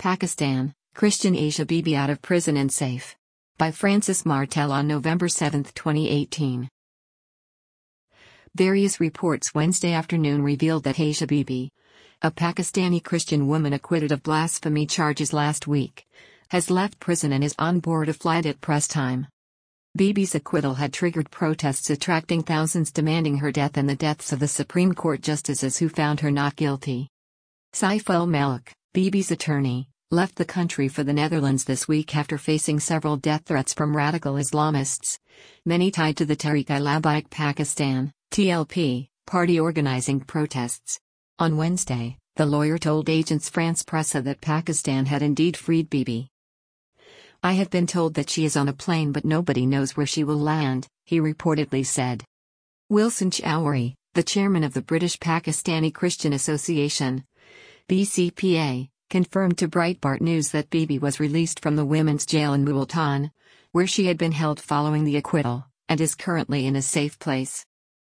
Pakistan, Christian Asia Bibi out of prison and safe. By Francis Martel on November 7, 2018. Various reports Wednesday afternoon revealed that Asia Bibi, a Pakistani Christian woman acquitted of blasphemy charges last week, has left prison and is on board a flight at press time. Bibi's acquittal had triggered protests attracting thousands demanding her death and the deaths of the Supreme Court justices who found her not guilty. Saif ul-Malik, Bibi's attorney, left the country for the Netherlands this week after facing several death threats from radical Islamists, many tied to the Tehreek-i-Labbaik Pakistan (TLP) party organizing protests. On Wednesday, the lawyer told Agence France-Presse that Pakistan had indeed freed Bibi. "I have been told that she is on a plane but nobody knows where she will land," he reportedly said. Wilson Chowdhury, the chairman of the British Pakistani Christian Association (BCPA), confirmed to Breitbart News that Bibi was released from the women's jail in Multan, where she had been held following the acquittal, and is currently in a safe place.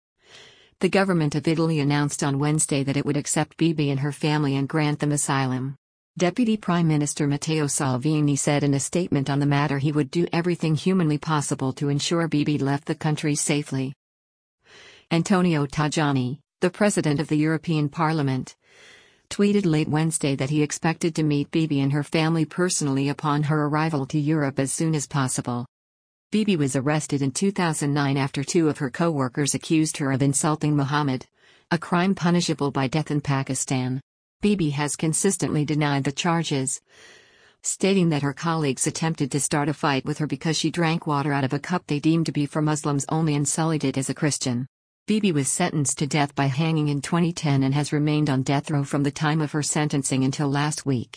The government of Italy announced on Wednesday that it would accept Bibi and her family and grant them asylum. Deputy Prime Minister Matteo Salvini said in a statement on the matter he would do everything humanly possible to ensure Bibi left the country safely. Antonio Tajani, the president of the European Parliament, tweeted late Wednesday that he expected to meet Bibi and her family personally upon her arrival to Europe as soon as possible. Bibi was arrested in 2009 after two of her co-workers accused her of insulting Muhammad, a crime punishable by death in Pakistan. Bibi has consistently denied the charges, stating that her colleagues attempted to start a fight with her because she drank water out of a cup they deemed to be for Muslims only and sullied it as a Christian. Bibi was sentenced to death by hanging in 2010 and has remained on death row from the time of her sentencing until last week.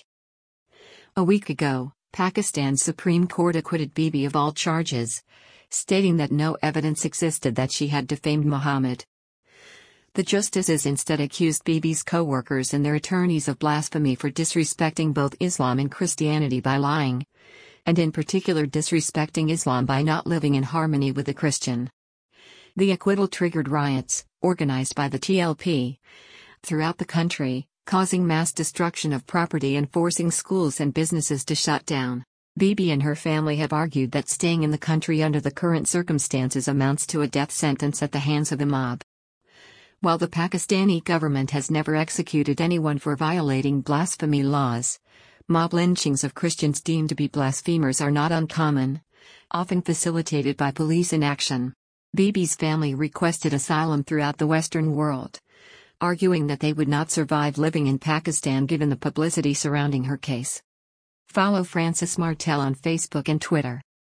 A week ago, Pakistan's Supreme Court acquitted Bibi of all charges, stating that no evidence existed that she had defamed Muhammad. The justices instead accused Bibi's co-workers and their attorneys of blasphemy for disrespecting both Islam and Christianity by lying, and in particular disrespecting Islam by not living in harmony with the Christian. The acquittal triggered riots, organized by the TLP, throughout the country, causing mass destruction of property and forcing schools and businesses to shut down. Bibi and her family have argued that staying in the country under the current circumstances amounts to a death sentence at the hands of the mob. While the Pakistani government has never executed anyone for violating blasphemy laws, mob lynchings of Christians deemed to be blasphemers are not uncommon, often facilitated by police inaction. Bibi's family requested asylum throughout the Western world, arguing that they would not survive living in Pakistan given the publicity surrounding her case. Follow Francis Martel on Facebook and Twitter.